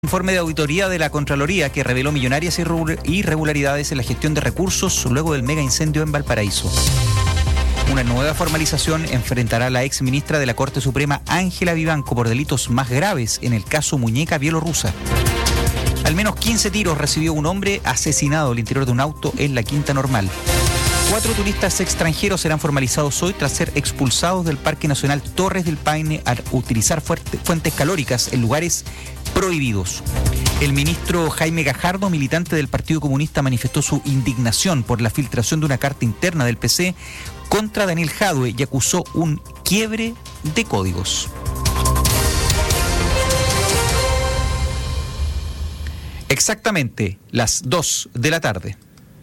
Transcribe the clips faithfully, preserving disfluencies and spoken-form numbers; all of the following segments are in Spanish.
Informe de auditoría de la Contraloría que reveló millonarias irregularidades en la gestión de recursos luego del mega incendio en Valparaíso. Una nueva formalización enfrentará a la ex ministra de la Corte Suprema, Ángela Vivanco, por delitos más graves en el caso Muñeca Bielorrusa. Al menos quince tiros recibió un hombre asesinado al interior de un auto en la Quinta Normal. Cuatro turistas extranjeros serán formalizados hoy tras ser expulsados del Parque Nacional Torres del Paine al utilizar fuentes calóricas en lugares prohibidos. El ministro Jaime Gajardo, militante del Partido Comunista, manifestó su indignación por la filtración de una carta interna del P C contra Daniel Jadue y acusó un quiebre de códigos. Exactamente las dos de la tarde.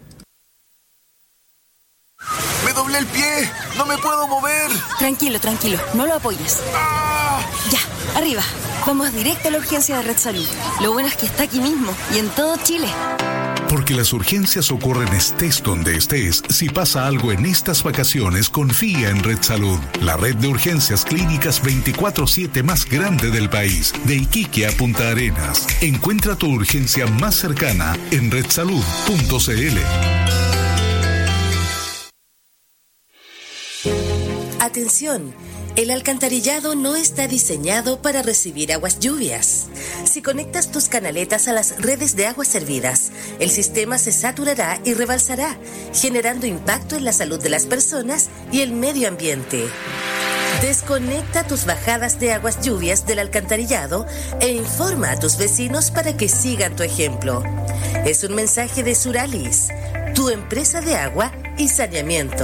¡Me doblé el pie! ¡No me puedo mover! Tranquilo, tranquilo. No lo apoyes. ¡Ah! Ya, arriba. Vamos directo a la urgencia de Red Salud. Lo bueno es que está aquí mismo y en todo Chile. Porque las urgencias ocurren estés donde estés. Si pasa algo en estas vacaciones, confía en Red Salud, la red de urgencias clínicas veinticuatro siete más grande del país, de Iquique a Punta Arenas. Encuentra tu urgencia más cercana en red salud punto c l. Atención, el alcantarillado no está diseñado para recibir aguas lluvias. Si conectas tus canaletas a las redes de aguas servidas, el sistema se saturará y rebalsará, generando impacto en la salud de las personas y el medio ambiente. Desconecta tus bajadas de aguas lluvias del alcantarillado e informa a tus vecinos para que sigan tu ejemplo. Es un mensaje de Suralis, tu empresa de agua y saneamiento.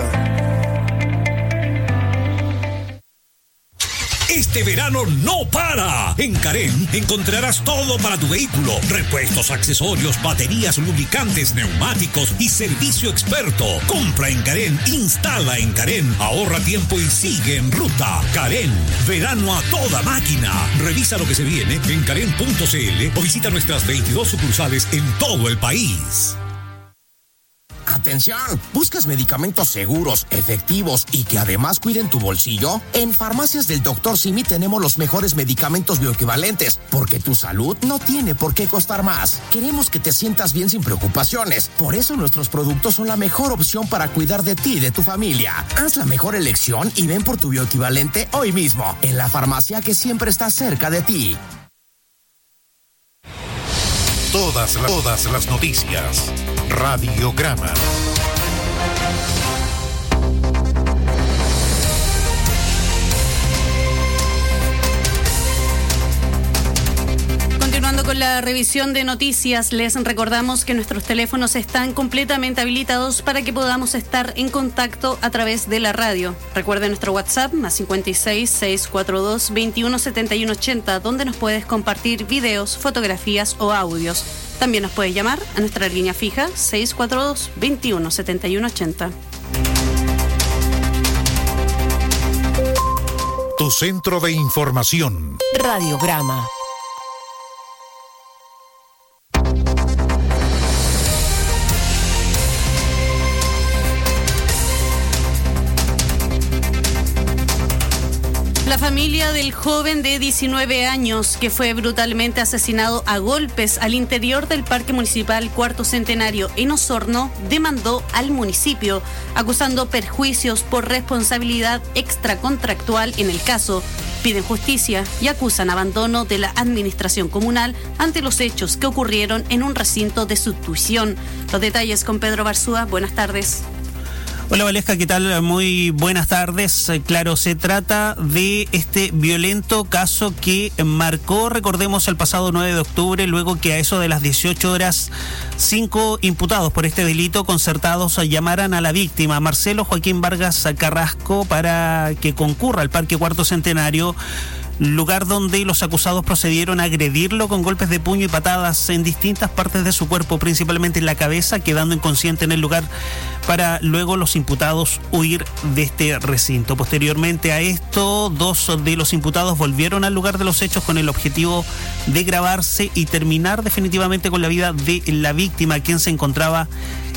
Este verano no para. En Carén encontrarás todo para tu vehículo: repuestos, accesorios, baterías, lubricantes, neumáticos y servicio experto. Compra en Carén, instala en Carén, ahorra tiempo y sigue en ruta. Carén, verano a toda máquina. Revisa lo que se viene en carén punto c l o visita nuestras veintidós sucursales en todo el país. Atención, ¿buscas medicamentos seguros, efectivos y que además cuiden tu bolsillo? En Farmacias del doctor Simi tenemos los mejores medicamentos bioequivalentes, porque tu salud no tiene por qué costar más. Queremos que te sientas bien sin preocupaciones, por eso nuestros productos son la mejor opción para cuidar de ti y de tu familia. Haz la mejor elección y ven por tu bioequivalente hoy mismo, en la farmacia que siempre está cerca de ti. Todas, todas las noticias. Radiograma. Continuando con la revisión de noticias, les recordamos que nuestros teléfonos están completamente habilitados para que podamos estar en contacto a través de la radio. Recuerden nuestro WhatsApp, más cincuenta y seis, seiscientos cuarenta y dos, veintiuno setenta y uno ochenta, donde nos puedes compartir videos, fotografías o audios. También nos puedes llamar a nuestra línea fija, seiscientos cuarenta y dos, veintiuno setenta y uno ochenta. Tu centro de información. Radiograma. La familia del joven de diecinueve años que fue brutalmente asesinado a golpes al interior del Parque Municipal Cuarto Centenario en Osorno demandó al municipio, acusando perjuicios por responsabilidad extracontractual en el caso. Piden justicia y acusan abandono de la administración comunal ante los hechos que ocurrieron en un recinto de subtuición. Los detalles con Pedro Barzúa. Buenas tardes. Hola Valesca, ¿qué tal? Muy buenas tardes. Claro, se trata de este violento caso que marcó, recordemos, el pasado nueve de octubre, luego que a eso de las dieciocho horas, cinco imputados por este delito concertados llamaran a la víctima, Marcelo Joaquín Vargas Carrasco, para que concurra al Parque Cuarto Centenario, lugar donde los acusados procedieron a agredirlo con golpes de puño y patadas en distintas partes de su cuerpo, principalmente en la cabeza, quedando inconsciente en el lugar, para luego los imputados huir de este recinto. Posteriormente a esto, dos de los imputados volvieron al lugar de los hechos con el objetivo de grabarse y terminar definitivamente con la vida de la víctima, quien se encontraba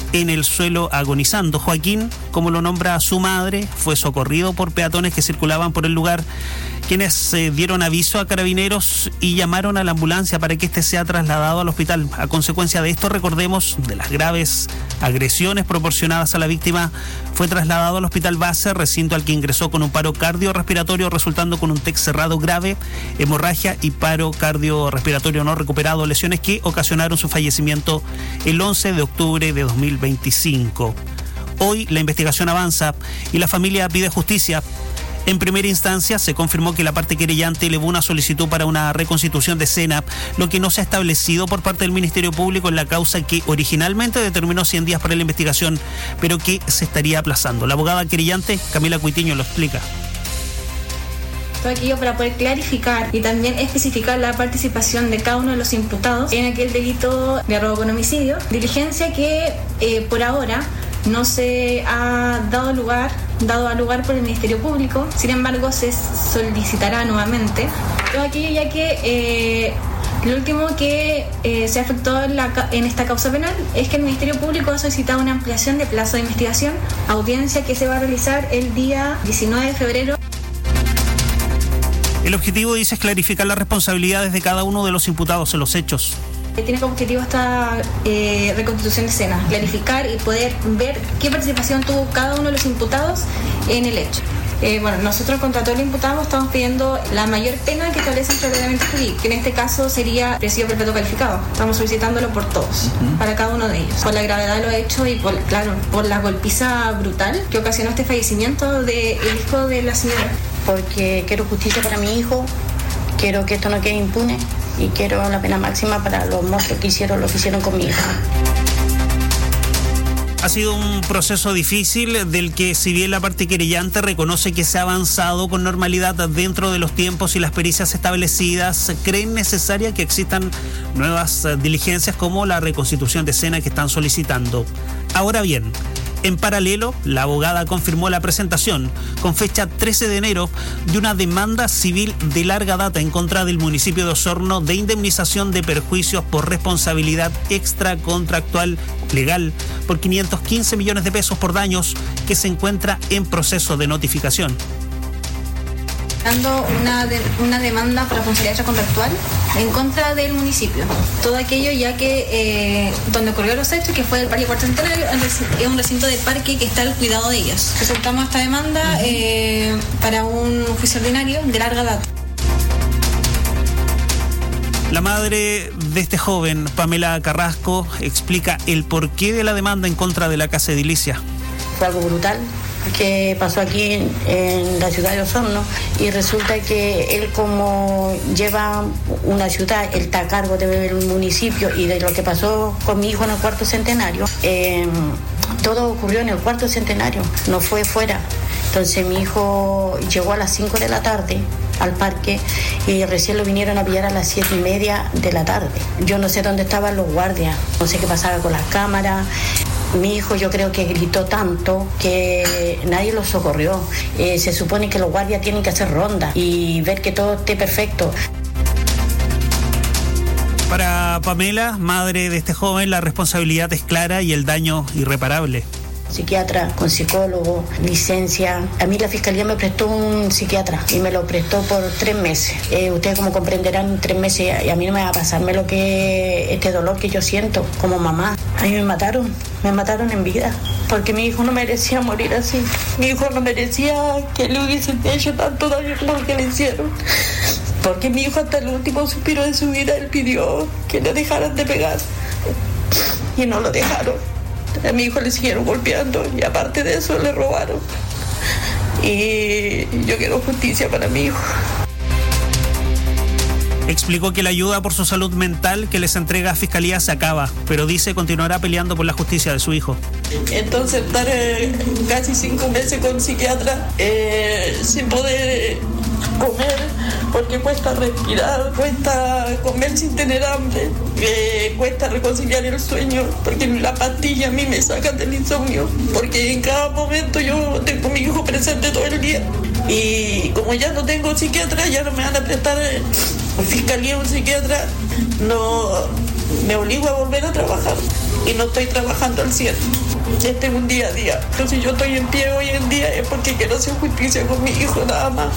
en el suelo agonizando. Joaquín, como lo nombra su madre, fue socorrido por peatones que circulaban por el lugar, quienes eh, dieron aviso a carabineros y llamaron a la ambulancia para que éste sea trasladado al hospital. A consecuencia de esto, recordemos, de las graves agresiones proporcionadas a la víctima, fue trasladado al hospital base, recinto al que ingresó con un paro cardiorrespiratorio, resultando con un T E C cerrado grave, hemorragia y paro cardiorrespiratorio no recuperado, lesiones que ocasionaron su fallecimiento el once de octubre de dos mil veinticinco. Hoy la investigación avanza y la familia pide justicia. En primera instancia se confirmó que la parte querellante elevó una solicitud para una reconstitución de escena, lo que no se ha establecido por parte del Ministerio Público en la causa que originalmente determinó cien días para la investigación, pero que se estaría aplazando. La abogada querellante, Camila Cuitiño, lo explica. Todo aquello para poder clarificar y también especificar la participación de cada uno de los imputados en aquel delito de robo con homicidio, diligencia que eh, por ahora no se ha dado lugar, dado a lugar por el Ministerio Público. Sin embargo, se solicitará nuevamente todo aquello, ya que eh, lo último que eh, se afectó en, la, en esta causa penal es que el Ministerio Público ha solicitado una ampliación de plazo de investigación, audiencia que se va a realizar el día diecinueve de febrero. El objetivo, dice, es clarificar las responsabilidades de cada uno de los imputados en los hechos. Tiene como objetivo esta eh, reconstitución de escena, clarificar y poder ver qué participación tuvo cada uno de los imputados en el hecho. Eh, bueno, nosotros contra todo el imputado estamos pidiendo la mayor pena que establece el ordenamiento jurídico, que en este caso sería presidio perpetuo calificado. Estamos solicitándolo por todos, uh-huh. para cada uno de ellos, por la gravedad de los hechos y por, claro, por la golpiza brutal que ocasionó este fallecimiento del hijo de la señora. Porque quiero justicia para mi hijo, quiero que esto no quede impune y quiero la pena máxima para los monstruos que hicieron lo que hicieron con mi hija. Ha sido un proceso difícil del que, si bien la parte querellante reconoce que se ha avanzado con normalidad dentro de los tiempos y las pericias establecidas, creen necesaria que existan nuevas diligencias como la reconstitución de escena que están solicitando. Ahora bien, en paralelo, la abogada confirmó la presentación, con fecha trece de enero, de una demanda civil de larga data en contra del municipio de Osorno de indemnización de perjuicios por responsabilidad extracontractual legal por quinientos quince millones de pesos por daños, que se encuentra en proceso de notificación. Una, de, una demanda por responsabilidad extracontractual en contra del municipio. Todo aquello ya que eh, donde ocurrió los hechos, que fue el Parque Cuarto Centenario, es un recinto del parque que está al cuidado de ellos. Presentamos esta demanda eh, para un juicio ordinario de larga data. La madre de este joven, Pamela Carrasco, explica el porqué de la demanda en contra de la casa edilicia. Fue algo brutal que pasó aquí en, en la ciudad de Osorno, y resulta que él, como lleva una ciudad, él está a cargo del municipio y de lo que pasó con mi hijo en el cuarto centenario, eh, todo ocurrió en el cuarto centenario, no fue fuera. Entonces mi hijo llegó a las cinco de la tarde al parque y recién lo vinieron a pillar a las siete y media de la tarde. Yo no sé dónde estaban los guardias, no sé qué pasaba con las cámaras. Mi hijo, yo creo que gritó tanto que nadie lo socorrió. Eh, se supone que los guardias tienen que hacer ronda y ver que todo esté perfecto. Para Pamela, madre de este joven, la responsabilidad es clara y el daño irreparable. Psiquiatra, con psicólogo, licencia. A mí la fiscalía me prestó un psiquiatra y me lo prestó por tres meses. Eh, ustedes, como comprenderán, tres meses, y a mí no me va a pasarme lo que este dolor que yo siento como mamá. A mí me mataron, me mataron en vida, porque mi hijo no merecía morir así. Mi hijo no merecía que le hubiesen hecho tanto daño como lo que le hicieron. Porque mi hijo, hasta el último suspiro de su vida, él pidió que le dejaran de pegar. Y no lo dejaron. A mi hijo le siguieron golpeando y aparte de eso le robaron. Y yo quiero justicia para mi hijo. Explicó que la ayuda por su salud mental que les entrega a Fiscalía se acaba, pero dice continuará peleando por la justicia de su hijo. Entonces estar eh, casi cinco meses con psiquiatra eh, sin poder eh, comer, porque cuesta respirar, cuesta comer sin tener hambre, eh, cuesta reconciliar el sueño, porque la pastilla a mí me sacan del insomnio, porque en cada momento yo tengo a mi hijo presente todo el día. Y como ya no tengo psiquiatra, ya no me van a prestar fiscalía, un psiquiatra, no me obligo a volver a trabajar y no estoy trabajando al cien. Este es un día a día. Pero si yo estoy en pie hoy en día es porque quiero hacer justicia con mi hijo, nada más.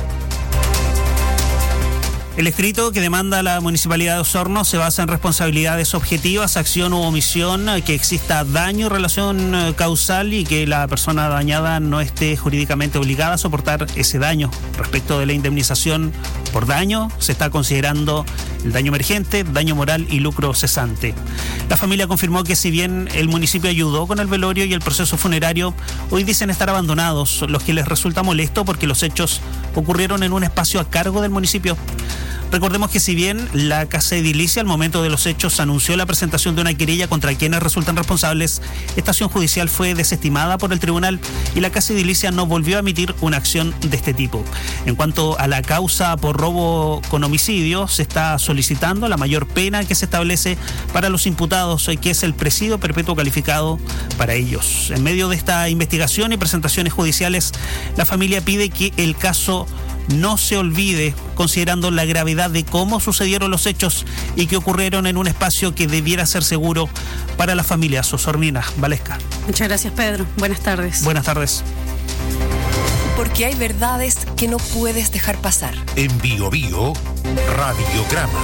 El escrito que demanda la Municipalidad de Osorno se basa en responsabilidades objetivas, acción u omisión, que exista daño, relación causal y que la persona dañada no esté jurídicamente obligada a soportar ese daño. Respecto de la indemnización por daño, se está considerando el daño emergente, daño moral y lucro cesante. La familia confirmó que si bien el municipio ayudó con el velorio y el proceso funerario, hoy dicen estar abandonados, lo que les resulta molesto porque los hechos ocurrieron en un espacio a cargo del municipio. Recordemos que si bien la Casa Edilicia al momento de los hechos anunció la presentación de una querella contra quienes resultan responsables, esta acción judicial fue desestimada por el tribunal y la Casa Edilicia no volvió a emitir una acción de este tipo. En cuanto a la causa por robo con homicidio, se está solicitando la mayor pena que se establece para los imputados, que es el presidio perpetuo calificado para ellos. En medio de esta investigación y presentaciones judiciales, la familia pide que el caso no se olvide, considerando la gravedad de cómo sucedieron los hechos y que ocurrieron en un espacio que debiera ser seguro para las familias osorninas. Valesca. Muchas gracias, Pedro. Buenas tardes. Buenas tardes. Porque hay verdades que no puedes dejar pasar. En Bio Bio, Radiograma.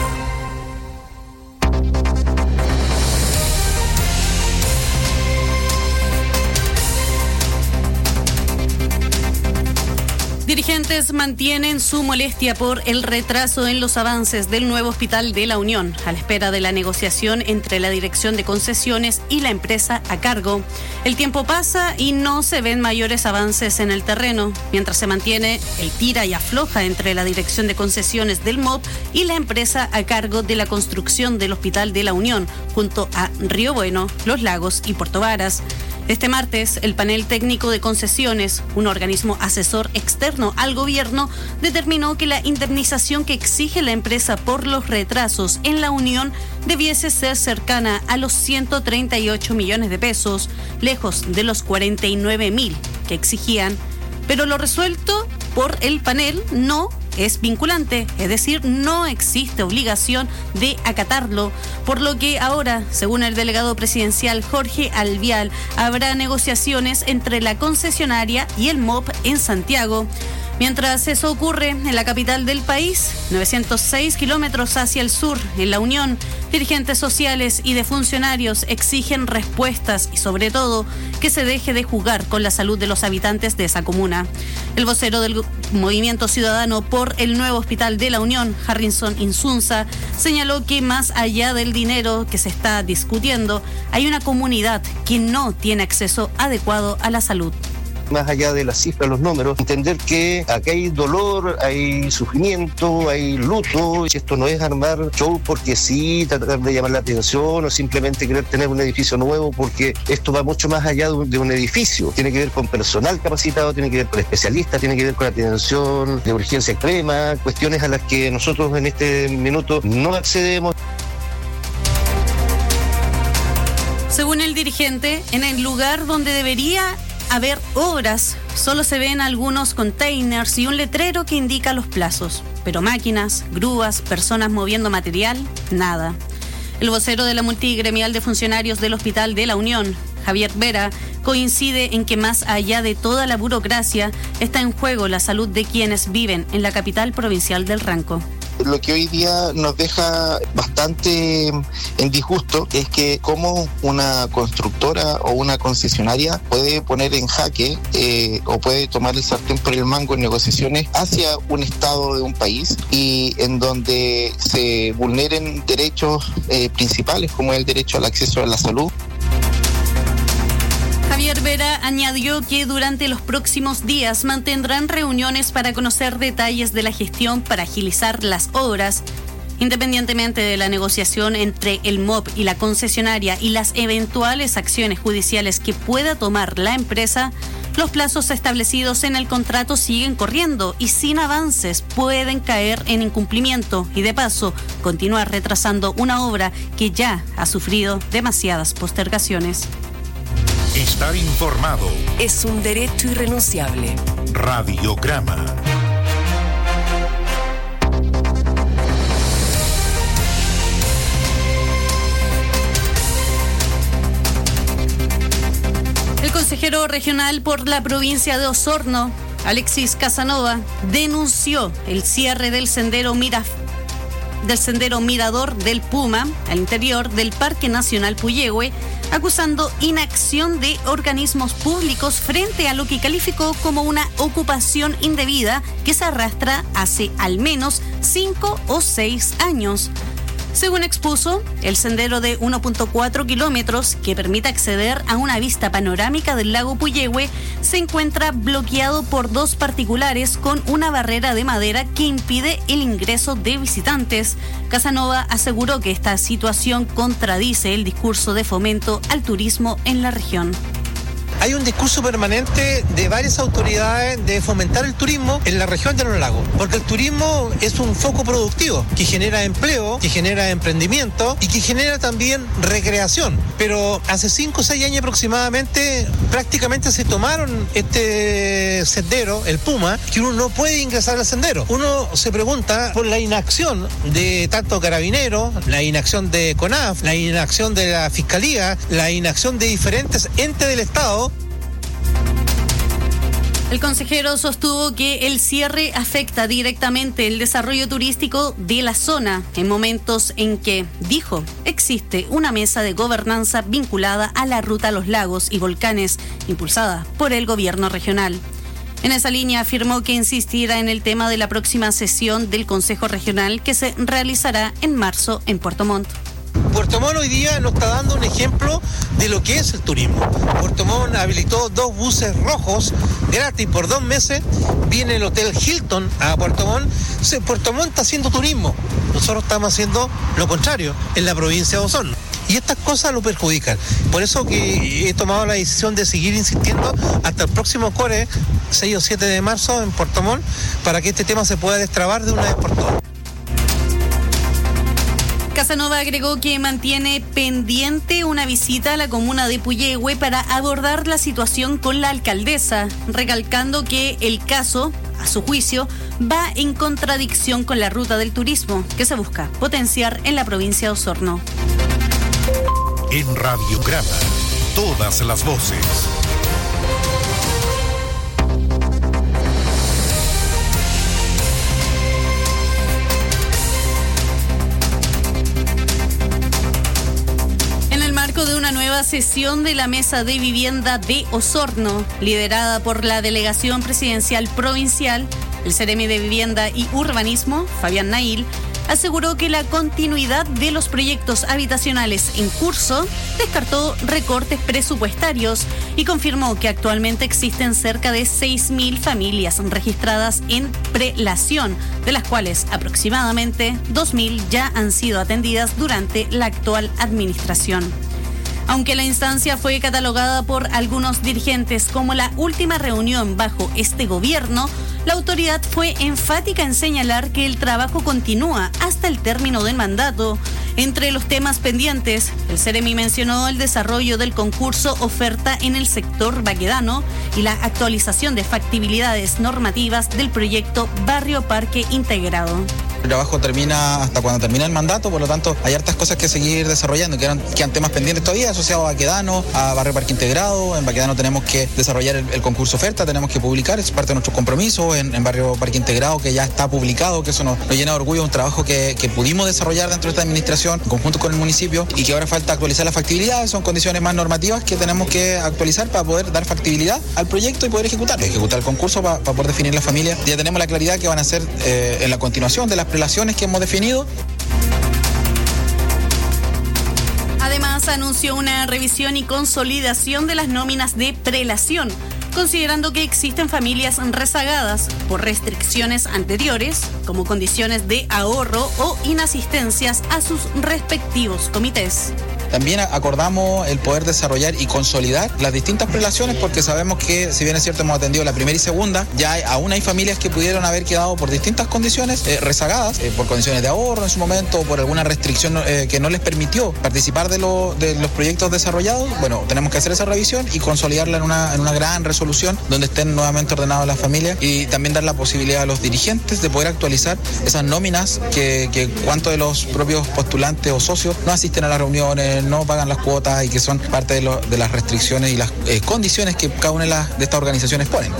Dirigentes mantienen su molestia por el retraso en los avances del nuevo Hospital de la Unión, a la espera de la negociación entre la Dirección de Concesiones y la empresa a cargo. El tiempo pasa y no se ven mayores avances en el terreno, mientras se mantiene el tira y afloja entre la Dirección de Concesiones del M O B y la empresa a cargo de la construcción del Hospital de la Unión, junto a Río Bueno, Los Lagos y Puerto Varas. Este martes, el panel técnico de concesiones, un organismo asesor externo al gobierno, determinó que la indemnización que exige la empresa por los retrasos en la unión debiese ser cercana a los ciento treinta y ocho millones de pesos, lejos de los cuarenta y nueve mil que exigían, pero lo resuelto por el panel no es vinculante, es decir, no existe obligación de acatarlo, por lo que ahora, según el delegado presidencial Jorge Alvial, habrá negociaciones entre la concesionaria y el M O B en Santiago. Mientras eso ocurre en la capital del país, novecientos seis kilómetros hacia el sur, en la Unión, dirigentes sociales y de funcionarios exigen respuestas y, sobre todo, que se deje de jugar con la salud de los habitantes de esa comuna. El vocero del Movimiento Ciudadano por el nuevo Hospital de la Unión, Harrison Insunza, señaló que más allá del dinero que se está discutiendo, hay una comunidad que no tiene acceso adecuado a la salud. Más allá de las cifras, los números, entender que acá hay dolor, hay sufrimiento, hay luto, y esto no es armar show porque sí, tratar de llamar la atención o simplemente querer tener un edificio nuevo, porque esto va mucho más allá de un, de un edificio, tiene que ver con personal capacitado, tiene que ver con especialistas, tiene que ver con atención de urgencia extrema, cuestiones a las que nosotros en este minuto no accedemos. Según el dirigente, en el lugar donde debería haber obras, solo se ven algunos containers y un letrero que indica los plazos, pero máquinas, grúas, personas moviendo material, nada. El vocero de la multigremial de funcionarios del Hospital de la Unión, Javier Vera, coincide en que más allá de toda la burocracia, está en juego la salud de quienes viven en la capital provincial del Ranco. Lo que hoy día nos deja bastante en disgusto es que cómo una constructora o una concesionaria puede poner en jaque eh, o puede tomar el sartén por el mango en negociaciones hacia un estado de un país y en donde se vulneren derechos eh, principales como el derecho al acceso a la salud. Javier Vera añadió que durante los próximos días mantendrán reuniones para conocer detalles de la gestión para agilizar las obras. Independientemente de la negociación entre el M O B y la concesionaria y las eventuales acciones judiciales que pueda tomar la empresa, los plazos establecidos en el contrato siguen corriendo y sin avances pueden caer en incumplimiento y de paso continuar retrasando una obra que ya ha sufrido demasiadas postergaciones. Estar informado es un derecho irrenunciable. Radiograma. consejero regional por la provincia de Osorno, Alexis Casanova, denunció el cierre del sendero Mira, del sendero Mirador del Puma al interior del Parque Nacional Puyehue, acusando inacción de organismos públicos frente a lo que calificó como una ocupación indebida que se arrastra hace al menos cinco o seis años. Según expuso, el sendero de uno punto cuatro kilómetros, que permite acceder a una vista panorámica del lago Puyehue, se encuentra bloqueado por dos particulares con una barrera de madera que impide el ingreso de visitantes. Casanova aseguró que esta situación contradice el discurso de fomento al turismo en la región. Hay un discurso permanente de varias autoridades de fomentar el turismo en la región de los lagos, porque el turismo es un foco productivo que genera empleo, que genera emprendimiento y que genera también recreación. Pero hace cinco o seis años aproximadamente prácticamente se tomaron este sendero, el Puma, que uno no puede ingresar al sendero. Uno se pregunta por la inacción de tanto Carabineros, la inacción de CONAF, la inacción de la Fiscalía, la inacción de diferentes entes del Estado. El consejero sostuvo que el cierre afecta directamente el desarrollo turístico de la zona en momentos en que, dijo, existe una mesa de gobernanza vinculada a la ruta a los lagos y volcanes impulsada por el gobierno regional. En esa línea afirmó que insistirá en el tema de la próxima sesión del Consejo Regional que se realizará en marzo en Puerto Montt. Puerto Montt hoy día nos está dando un ejemplo de lo que es el turismo. Puerto Montt habilitó dos buses rojos gratis por dos meses. Viene el Hotel Hilton a Puerto Montt. Puerto Montt está haciendo turismo. Nosotros estamos haciendo lo contrario en la provincia de Osorno. Y estas cosas lo perjudican. Por eso que he tomado la decisión de seguir insistiendo hasta el próximo core, seis o siete de marzo en Puerto Montt, para que este tema se pueda destrabar de una vez por todas. Casanova agregó que mantiene pendiente una visita a la comuna de Puyehue para abordar la situación con la alcaldesa, recalcando que el caso, a su juicio, va en contradicción con la ruta del turismo que se busca potenciar en la provincia de Osorno. En Radiograma, todas las voces. De una nueva sesión de la Mesa de Vivienda de Osorno, liderada por la Delegación Presidencial Provincial, el Ceremi de Vivienda y Urbanismo, Fabián Nail, aseguró que la continuidad de los proyectos habitacionales en curso descartó recortes presupuestarios y confirmó que actualmente existen cerca de seis mil familias registradas en prelación, de las cuales aproximadamente dos mil ya han sido atendidas durante la actual administración. Aunque la instancia fue catalogada por algunos dirigentes como la última reunión bajo este gobierno, la autoridad fue enfática en señalar que el trabajo continúa hasta el término del mandato. Entre los temas pendientes, el Ceremi mencionó el desarrollo del concurso oferta en el sector baquedano y la actualización de factibilidades normativas del proyecto Barrio Parque Integrado. El trabajo termina hasta cuando termina el mandato, por lo tanto hay hartas cosas que seguir desarrollando, quedan, quedan temas pendientes todavía asociados a Baquedano, a Barrio Parque Integrado. En Baquedano tenemos que desarrollar el, el concurso oferta, tenemos que publicar, es parte de nuestros compromisos. En, en Barrio Parque Integrado, que ya está publicado, que eso nos, nos llena de orgullo, un trabajo que, que pudimos desarrollar dentro de esta administración en conjunto con el municipio y que ahora falta actualizar la factibilidad. Son condiciones más normativas que tenemos que actualizar para poder dar factibilidad al proyecto y poder ejecutarlo, ejecutar el concurso para, para poder definir la familia. Ya tenemos la claridad que van a ser eh, en la continuación de las prelaciones que hemos definido. Además, anunció una revisión y consolidación de las nóminas de prelación, considerando que existen familias rezagadas por restricciones anteriores, como condiciones de ahorro o inasistencias a sus respectivos comités. También acordamos el poder desarrollar y consolidar las distintas prelaciones, porque sabemos que, si bien es cierto, hemos atendido la primera y segunda, ya hay, aún hay familias que pudieron haber quedado por distintas condiciones eh, rezagadas, eh, por condiciones de ahorro en su momento, o por alguna restricción eh, que no les permitió participar de, lo, de los proyectos desarrollados. Bueno, tenemos que hacer esa revisión y consolidarla en una, en una gran resolución donde estén nuevamente ordenadas las familias, y también dar la posibilidad a los dirigentes de poder actualizar esas nóminas que, que cuantos de los propios postulantes o socios no asisten a las reuniones, quienes no pagan las cuotas y que son parte de, lo, de las restricciones y las eh, condiciones que cada una de, las, de estas organizaciones ponen.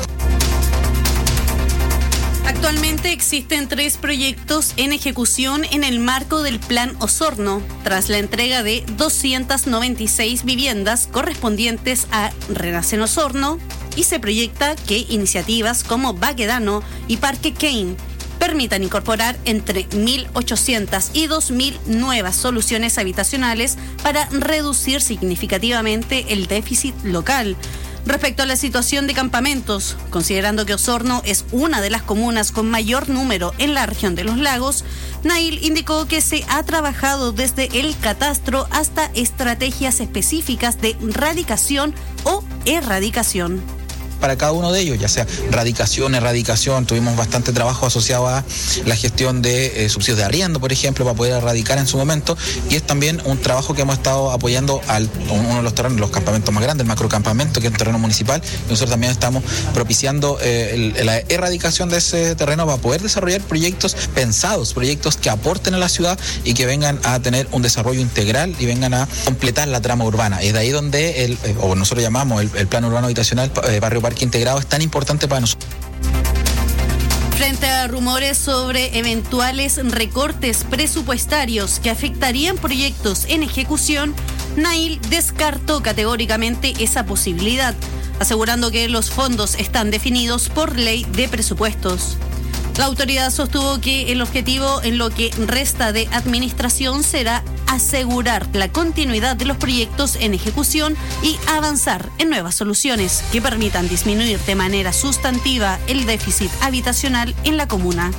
Actualmente existen tres proyectos en ejecución en el marco del Plan Osorno, tras la entrega de doscientas noventa y seis viviendas correspondientes a Renacen Osorno, y se proyecta que iniciativas como Baquedano y Parque Kane permitan incorporar entre mil ochocientas y dos mil nuevas soluciones habitacionales para reducir significativamente el déficit local. Respecto a la situación de campamentos, considerando que Osorno es una de las comunas con mayor número en la región de los lagos, Nail indicó que se ha trabajado desde el catastro hasta estrategias específicas de radicación o erradicación. Para cada uno de ellos, ya sea radicación, erradicación, tuvimos bastante trabajo asociado a la gestión de eh, subsidios de arriendo, por ejemplo, para poder erradicar en su momento, y es también un trabajo que hemos estado apoyando al uno de los terrenos, los campamentos más grandes, el macrocampamento, que es un terreno municipal, y nosotros también estamos propiciando eh, el, la erradicación de ese terreno para poder desarrollar proyectos pensados, proyectos que aporten a la ciudad y que vengan a tener un desarrollo integral y vengan a completar la trama urbana. Es de ahí donde, el, eh, o nosotros llamamos el, el plan urbano habitacional eh, Barrio Parque Integrado, es tan importante para nosotros. Frente a rumores sobre eventuales recortes presupuestarios que afectarían proyectos en ejecución, Nail descartó categóricamente esa posibilidad, asegurando que los fondos están definidos por ley de presupuestos. La autoridad sostuvo que el objetivo en lo que resta de administración será asegurar la continuidad de los proyectos en ejecución y avanzar en nuevas soluciones que permitan disminuir de manera sustantiva el déficit habitacional en la comuna.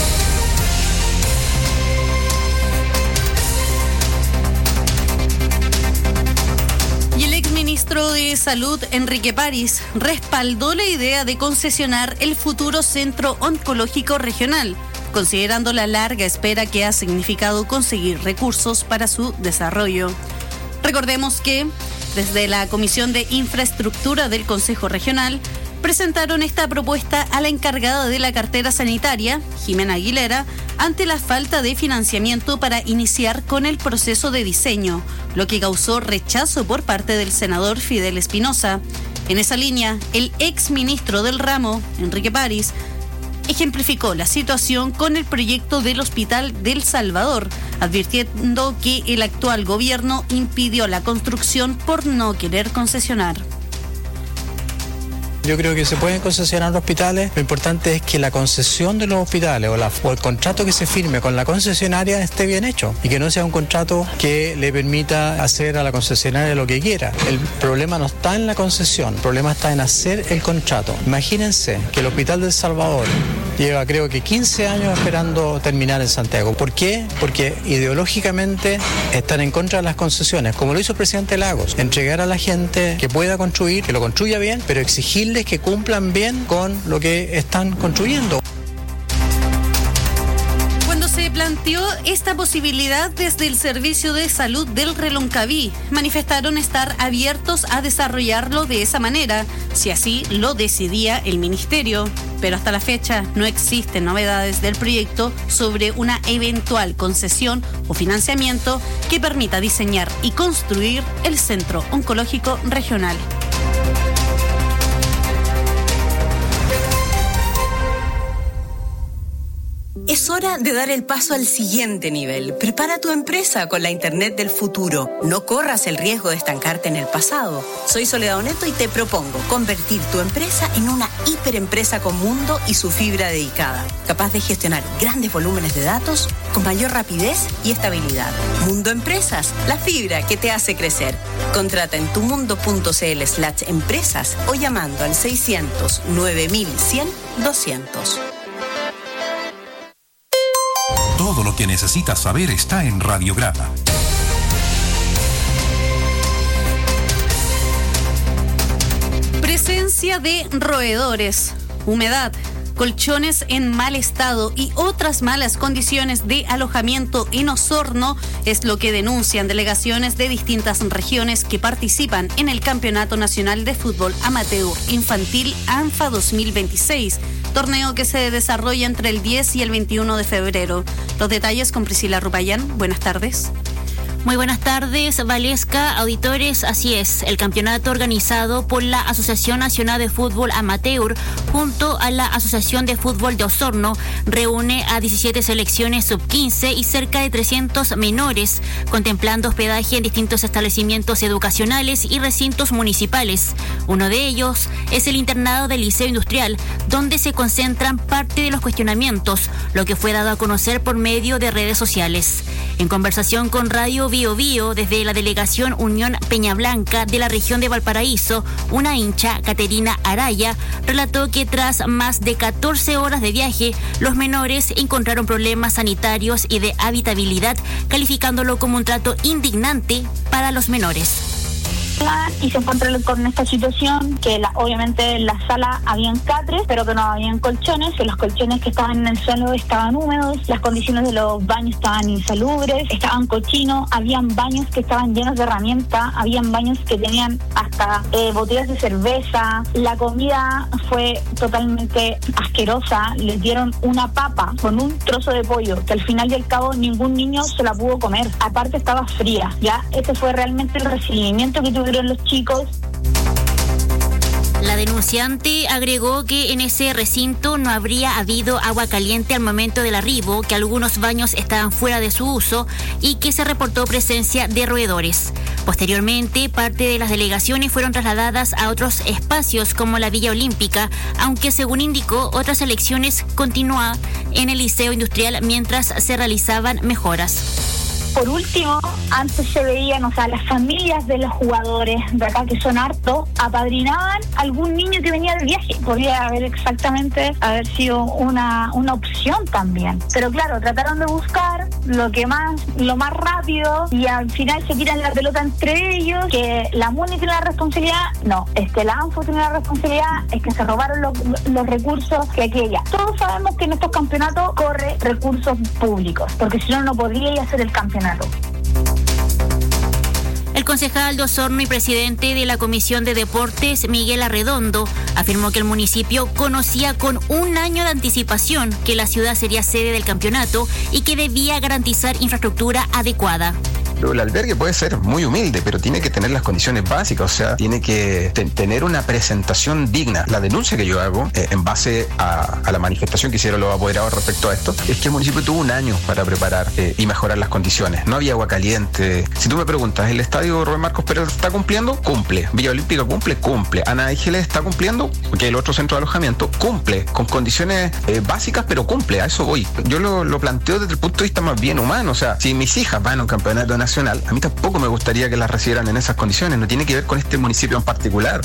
El ministro de Salud, Enrique París, respaldó la idea de concesionar el futuro Centro Oncológico Regional, considerando la larga espera que ha significado conseguir recursos para su desarrollo. Recordemos que desde la Comisión de Infraestructura del Consejo Regional presentaron esta propuesta a la encargada de la cartera sanitaria, Jimena Aguilera, ante la falta de financiamiento para iniciar con el proceso de diseño, lo que causó rechazo por parte del senador Fidel Espinosa. En esa línea, el ex ministro del ramo, Enrique París, ejemplificó la situación con el proyecto del Hospital del Salvador, advirtiendo que el actual gobierno impidió la construcción por no querer concesionar. Yo creo que se pueden concesionar hospitales. Lo importante es que la concesión de los hospitales o, la, o el contrato que se firme con la concesionaria esté bien hecho y que no sea un contrato que le permita hacer a la concesionaria lo que quiera. El problema no está en la concesión, el problema está en hacer el contrato. Imagínense que el Hospital del Salvador lleva creo que quince años esperando terminar en Santiago. ¿Por qué? Porque ideológicamente están en contra de las concesiones, como lo hizo el presidente Lagos, entregar a la gente que pueda construir, que lo construya bien, pero exigirles que cumplan bien con lo que están construyendo. Cuando se planteó esta posibilidad desde el Servicio de Salud del Reloncaví, manifestaron estar abiertos a desarrollarlo de esa manera, si así lo decidía el ministerio. Pero hasta la fecha no existen novedades del proyecto sobre una eventual concesión o financiamiento que permita diseñar y construir el Centro Oncológico Regional. Es hora de dar el paso al siguiente nivel. Prepara tu empresa con la Internet del futuro. No corras el riesgo de estancarte en el pasado. Soy Soledad Oneto y te propongo convertir tu empresa en una hiperempresa con mundo y su fibra dedicada, capaz de gestionar grandes volúmenes de datos con mayor rapidez y estabilidad. Mundo Empresas, la fibra que te hace crecer. Contrata en tumundo.cl slash empresas o llamando al seiscientos nueve mil cien doscientos. Todo lo que necesitas saber está en Radiograma. Presencia de roedores, humedad, colchones en mal estado y otras malas condiciones de alojamiento en Osorno es lo que denuncian delegaciones de distintas regiones que participan en el Campeonato Nacional de Fútbol Amateur Infantil ANFA dos mil veintiséis, torneo que se desarrolla entre el diez y el veintiuno de febrero. Los detalles con Priscila Rupayán. Buenas tardes. Muy buenas tardes, Valesca, auditores. Así es, el campeonato organizado por la Asociación Nacional de Fútbol Amateur junto a la Asociación de Fútbol de Osorno reúne a diecisiete selecciones sub quince y cerca de trescientos menores, contemplando hospedaje en distintos establecimientos educacionales y recintos municipales. Uno de ellos es el internado del Liceo Industrial, donde se concentran parte de los cuestionamientos, lo que fue dado a conocer por medio de redes sociales. En conversación con Radio Bio Bio, desde la delegación Unión Peña Blanca de la región de Valparaíso, una hincha, Caterina Araya, relató que tras más de catorce horas de viaje, los menores encontraron problemas sanitarios y de habitabilidad, calificándolo como un trato indignante para los menores. Y se encuentran con esta situación que la, obviamente en la sala habían catres, pero que no habían colchones, que los colchones que estaban en el suelo estaban húmedos, las condiciones de los baños estaban insalubres, estaban cochinos, habían baños que estaban llenos de herramientas, habían baños que tenían hasta eh, botellas de cerveza, la comida fue totalmente asquerosa, les dieron una papa con un trozo de pollo que al final y al cabo ningún niño se la pudo comer, aparte estaba fría, ya este fue realmente el recibimiento que tuvieron los chicos. La denunciante agregó que en ese recinto no habría habido agua caliente al momento del arribo, que algunos baños estaban fuera de su uso y que se reportó presencia de roedores. Posteriormente, parte de las delegaciones fueron trasladadas a otros espacios como la Villa Olímpica, aunque según indicó, otras elecciones continúan en el Liceo Industrial mientras se realizaban mejoras. Por último, antes se veían, o sea, las familias de los jugadores de acá, que son hartos, apadrinaban a algún niño que venía de viaje. Podría haber exactamente haber sido una, una opción también. Pero claro, trataron de buscar lo que más, lo más rápido y al final se tiran la pelota entre ellos, que la MUNI tiene la responsabilidad. No, es que la ANFO tiene la responsabilidad, es que se robaron los, los recursos que aquella. Todos sabemos que en estos campeonatos corre recursos públicos, porque si no, no podría hacer el campeonato. El concejal de Osorno y presidente de la Comisión de Deportes, Miguel Arredondo, afirmó que el municipio conocía con un año de anticipación que la ciudad sería sede del campeonato y que debía garantizar infraestructura adecuada. El albergue puede ser muy humilde, pero tiene que tener las condiciones básicas, o sea, tiene que te- tener una presentación digna. La denuncia que yo hago, eh, en base a, a la manifestación que hicieron los apoderados respecto a esto, es que el municipio tuvo un año para preparar eh, y mejorar las condiciones. No había agua caliente. Si tú me preguntas, ¿el estadio Rubén Marcos Pérez está cumpliendo? Cumple. Villa Olímpica cumple, cumple. Ana Ángeles está cumpliendo, porque el otro centro de alojamiento cumple, con condiciones eh, básicas, pero cumple. A eso voy. Yo lo, lo planteo desde el punto de vista más bien humano. O sea, si mis hijas van a un campeonato nacional, a mí tampoco me gustaría que las recibieran en esas condiciones. No tiene que ver con este municipio en particular.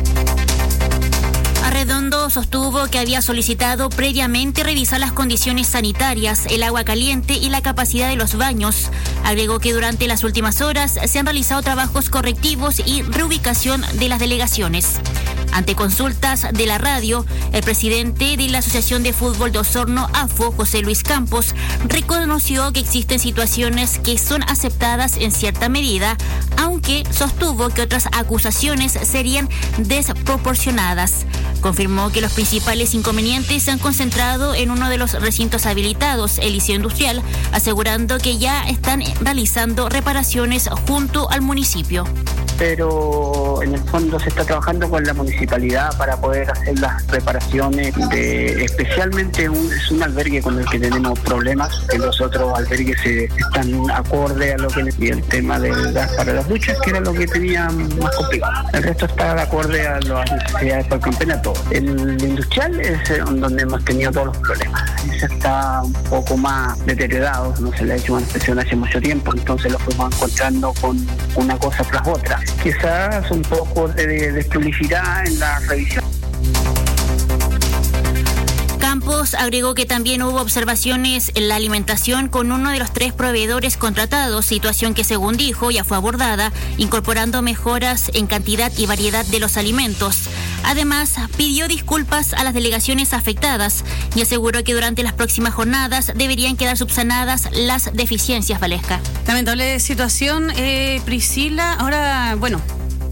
Arredondo sostuvo que había solicitado previamente revisar las condiciones sanitarias, el agua caliente y la capacidad de los baños. Agregó que durante las últimas horas se han realizado trabajos correctivos y reubicación de las delegaciones. Ante consultas de la radio, el presidente de la Asociación de Fútbol de Osorno, AFO, José Luis Campos, reconoció que existen situaciones que son aceptadas en cierta medida, aunque sostuvo que otras acusaciones serían desproporcionadas. Confirmó que los principales inconvenientes se han concentrado en uno de los recintos habilitados, el Liceo Industrial, asegurando que ya están realizando reparaciones junto al municipio. Pero en el fondo se está trabajando con la municipalidad para poder hacer las reparaciones de, especialmente un, es un albergue con el que tenemos problemas, que los otros albergues se, están acorde a lo que y el tema de gas para las duchas, que era lo que tenía más complicado. El resto está de acorde a las necesidades del campeonato. El industrial es donde hemos tenido todos los problemas. Ese está un poco más deteriorado, no se le ha hecho una inspección hace mucho tiempo, entonces lo fuimos encontrando con una cosa tras otra. Quizás un poco de despublicidad en la revisión. Campos agregó que también hubo observaciones en la alimentación con uno de los tres proveedores contratados, situación que según dijo ya fue abordada, incorporando mejoras en cantidad y variedad de los alimentos. Además, pidió disculpas a las delegaciones afectadas y aseguró que durante las próximas jornadas deberían quedar subsanadas las deficiencias, Valesca. Lamentable situación, eh, Priscila. Ahora, bueno,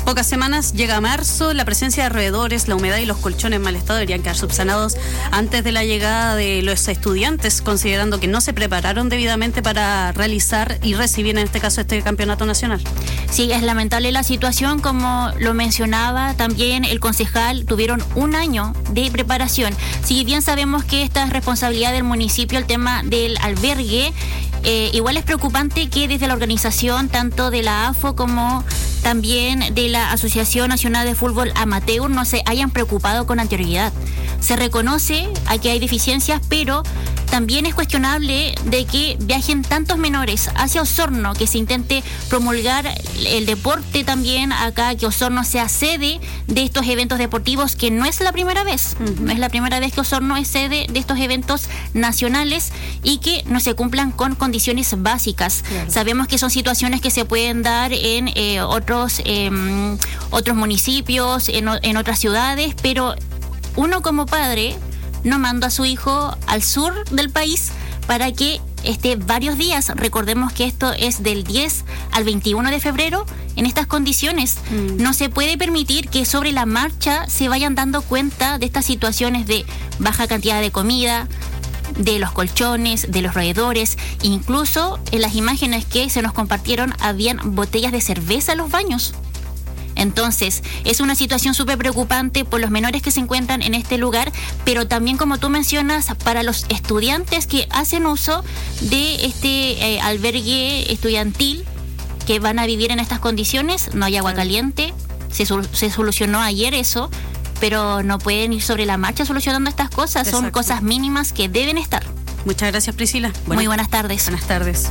pocas semanas llega marzo, la presencia de roedores, la humedad y los colchones en mal estado deberían quedar subsanados antes de la llegada de los estudiantes, considerando que no se prepararon debidamente para realizar y recibir en este caso este campeonato nacional. Sí, es lamentable la situación, como lo mencionaba también el concejal, tuvieron un año de preparación. Si bien sabemos que esta es responsabilidad del municipio, el tema del albergue, eh, igual es preocupante que desde la organización, tanto de la A F O como también de la Asociación Nacional de Fútbol Amateur, no se hayan preocupado con anterioridad. Se reconoce a que hay deficiencias, pero también es cuestionable de que viajen tantos menores hacia Osorno, que se intente promulgar el deporte también acá, que Osorno sea sede de estos eventos deportivos, que no es la primera vez, uh-huh. no es la primera vez que Osorno es sede de estos eventos nacionales y que no se cumplan con condiciones básicas. Claro. Sabemos que son situaciones que se pueden dar en eh, otros, eh, otros municipios, en, en otras ciudades, pero uno como padre no manda a su hijo al sur del país para que esté varios días. Recordemos que esto es del diez al veintiuno de febrero en estas condiciones. Mm. No se puede permitir que sobre la marcha se vayan dando cuenta de estas situaciones de baja cantidad de comida, de los colchones, de los roedores. Incluso en las imágenes que se nos compartieron habían botellas de cerveza en los baños. Entonces, es una situación súper preocupante por los menores que se encuentran en este lugar, pero también, como tú mencionas, para los estudiantes que hacen uso de este eh, albergue estudiantil, que van a vivir en estas condiciones. No hay agua caliente, se, se solucionó ayer eso, pero no pueden ir sobre la marcha solucionando estas cosas. Exacto. Son cosas mínimas que deben estar. Muchas gracias, Priscila. Buenas, Muy buenas tardes. Buenas tardes.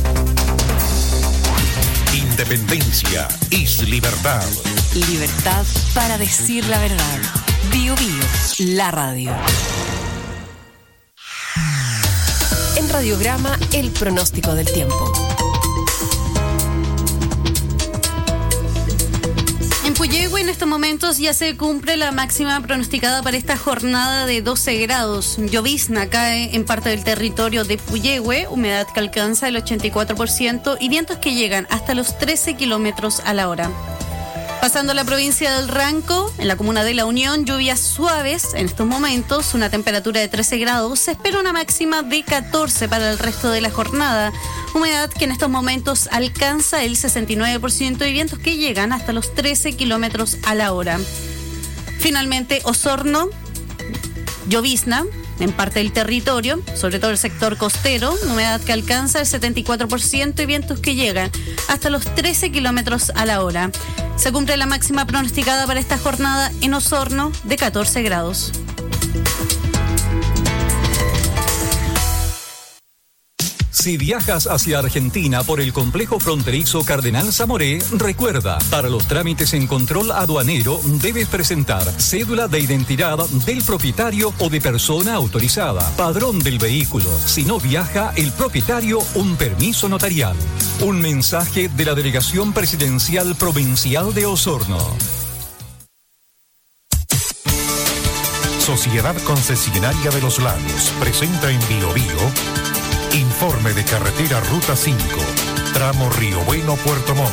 Independencia es libertad. Libertad para decir la verdad. Bio Bio, la radio. En Radiograma, el pronóstico del tiempo. En Puyehue en estos momentos ya se cumple la máxima pronosticada para esta jornada de doce grados. Llovizna cae en parte del territorio de Puyehue, humedad que alcanza el ochenta y cuatro por ciento y vientos que llegan hasta los trece kilómetros a la hora. Pasando a la provincia del Ranco, en la comuna de La Unión, lluvias suaves en estos momentos, una temperatura de trece grados, se espera una máxima de catorce para el resto de la jornada, humedad que en estos momentos alcanza el sesenta y nueve por ciento y vientos que llegan hasta los trece kilómetros a la hora. Finalmente, Osorno, llovizna en parte del territorio, sobre todo el sector costero, humedad que alcanza el setenta y cuatro por ciento y vientos que llegan hasta los trece kilómetros a la hora. Se cumple la máxima pronosticada para esta jornada en Osorno de catorce grados. Si viajas hacia Argentina por el complejo fronterizo Cardenal Zamoré, recuerda, para los trámites en control aduanero debes presentar cédula de identidad del propietario o de persona autorizada, padrón del vehículo. Si no viaja el propietario, un permiso notarial. Un mensaje de la Delegación Presidencial Provincial de Osorno. Sociedad Concesionaria de los Lagos presenta en Bio Bio informe de carretera Ruta cinco, tramo Río Bueno, Puerto Montt.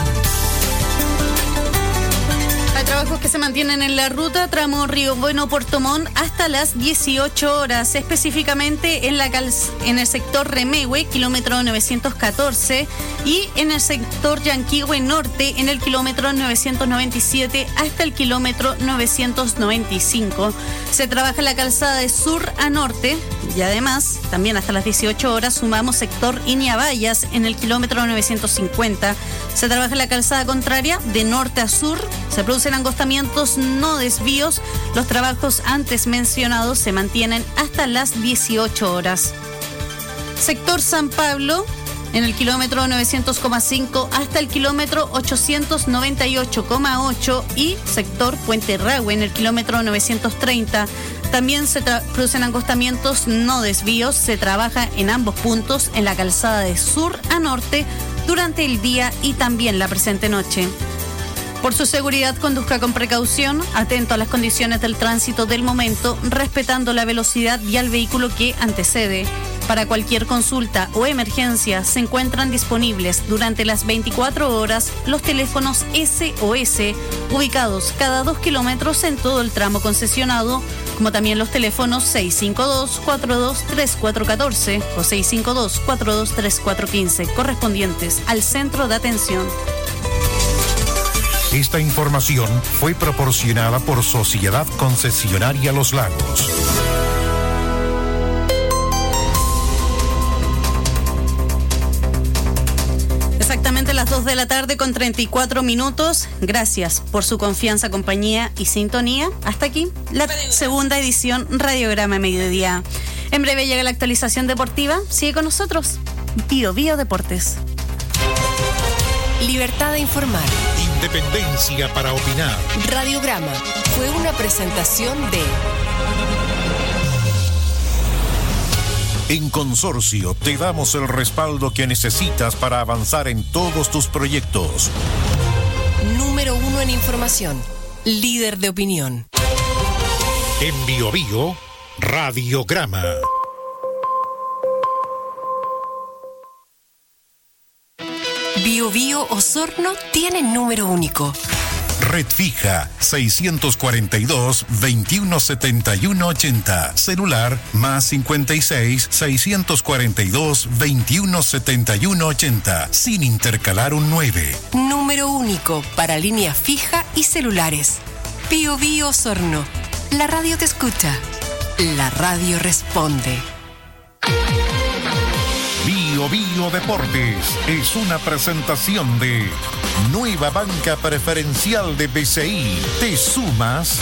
Hay trabajos que se mantienen en la ruta tramo Río Bueno, Puerto Montt hasta las dieciocho horas, específicamente en, la cal- en el sector Remehue, kilómetro novecientos catorce, y en el sector Yanquihue Norte, en el kilómetro novecientos noventa y siete hasta el kilómetro novecientos noventa y cinco. Se trabaja la calzada de sur a norte y además, también hasta las dieciocho horas, sumamos sector Iñabayas en el kilómetro novecientos cincuenta. Se trabaja la calzada contraria de norte a sur. Se producen angostamientos, no desvíos. Los trabajos antes mencionados se mantienen hasta las dieciocho horas. Sector San Pablo, en el kilómetro novecientos coma cinco hasta el kilómetro ochocientos noventa y ocho coma ocho y sector Puente Rahue en el kilómetro novecientos treinta. También se tra- producen angostamientos, no desvíos. Se trabaja en ambos puntos en la calzada de sur a norte durante el día y también la presente noche. Por su seguridad, conduzca con precaución, atento a las condiciones del tránsito del momento, respetando la velocidad y al vehículo que antecede. Para cualquier consulta o emergencia se encuentran disponibles durante las veinticuatro horas los teléfonos S O S ubicados cada dos kilómetros en todo el tramo concesionado, como también los teléfonos seis cinco dos, cuatro dos tres cuatro uno cuatro o seis cinco dos, cuatro dos tres cuatro uno cinco correspondientes al centro de atención. Esta información fue proporcionada por Sociedad Concesionaria Los Lagos. Exactamente las dos de la tarde con treinta y cuatro minutos. Gracias por su confianza, compañía y sintonía. Hasta aquí la segunda edición Radiograma Mediodía. En breve llega la actualización deportiva. Sigue con nosotros. Bio Bio Deportes. Libertad de informar. Independencia para opinar. Radiograma fue una presentación de... En Consorcio te damos el respaldo que necesitas para avanzar en todos tus proyectos. Número uno en información. Líder de opinión. En Bio Bio, Radiograma. Bio Bio Osorno tiene número único. Red fija seiscientos cuarenta y dos, veintiuno setenta y uno ochenta. Celular más cincuenta y seis, seiscientos cuarenta y dos, veintiuno setenta y uno ochenta. Sin intercalar un nueve. Número único para línea fija y celulares. Bio Bio Osorno. La radio te escucha. La radio responde. Bio Bio Deportes es una presentación de Nueva Banca Preferencial de B C I. ¿Te sumas?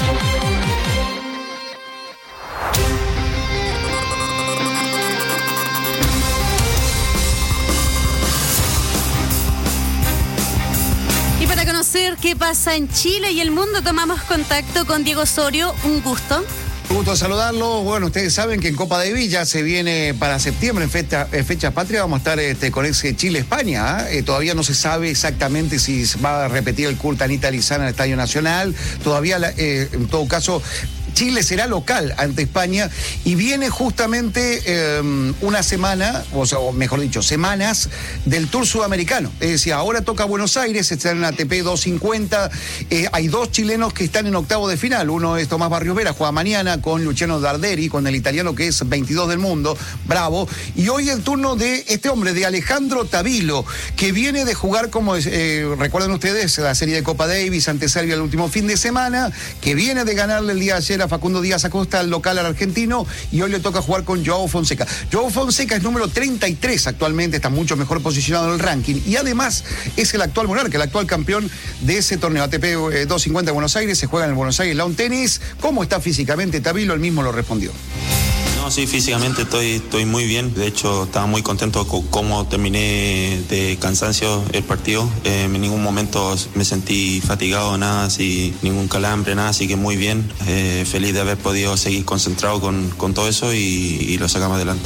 Y para conocer qué pasa en Chile y el mundo, tomamos contacto con Diego Osorio. Un gusto. Un gusto saludarlo. Bueno, ustedes saben que en Copa Davis ya se viene para septiembre, en fecha, en fecha patria, vamos a estar este, con ese Chile-España. ¿eh? Eh, todavía no se sabe exactamente si va a repetir el Kurt Anita Lizana en el Estadio Nacional. Todavía, eh, en todo caso, Chile será local ante España y viene justamente eh, una semana, o sea, o mejor dicho, semanas del Tour Sudamericano. Es decir, ahora toca Buenos Aires, está en A T P doscientos cincuenta. Eh, hay dos chilenos que están en octavo de final. Uno es Tomás Barrios Vera, juega mañana con Luciano Darderi, con el italiano que es veintidós del mundo, bravo. Y hoy el turno de este hombre, de Alejandro Tavilo, que viene de jugar, como eh, recuerdan ustedes, la serie de Copa Davis ante Serbia el último fin de semana, que viene de ganarle el día de ayer a Facundo Díaz Acosta, al local al argentino, y hoy le toca jugar con Joao Fonseca. Joao Fonseca es número treinta y tres actualmente, está mucho mejor posicionado en el ranking, y además es el actual monarca, el actual campeón de ese torneo A T P doscientos cincuenta de Buenos Aires. Se juega en el Buenos Aires Lawn Tennis. ¿Cómo está físicamente Tavilo? Él mismo lo respondió. No, sí, físicamente estoy, estoy muy bien. De hecho, estaba muy contento con cómo terminé de cansancio el partido. Eh, en ningún momento me sentí fatigado, nada, así, ningún calambre, nada, así que muy bien. Eh, feliz de haber podido seguir concentrado con, con todo eso y, y lo sacamos adelante.